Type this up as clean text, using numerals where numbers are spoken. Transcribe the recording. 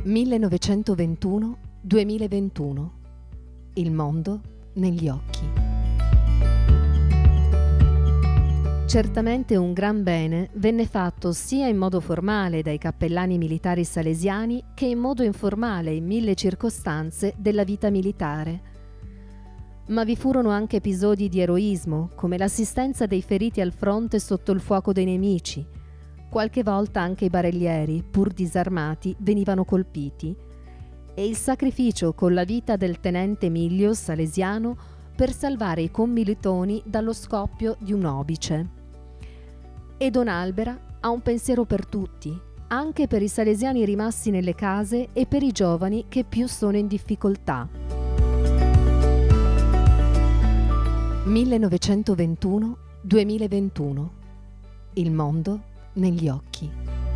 1921-2021. Il mondo negli occhi. Certamente un gran bene venne fatto sia in modo formale dai cappellani militari salesiani che in modo informale in mille circostanze della vita militare. Ma vi furono anche episodi di eroismo, come l'assistenza dei feriti al fronte sotto il fuoco dei nemici. Qualche volta anche i barellieri, pur disarmati, venivano colpiti. E il sacrificio con la vita del tenente Emilio, salesiano, per salvare i commilitoni dallo scoppio di un obice. E Don Albera ha un pensiero per tutti, anche per i salesiani rimasti nelle case e per i giovani che più sono in difficoltà. 1921-2021. Il mondo negli occhi.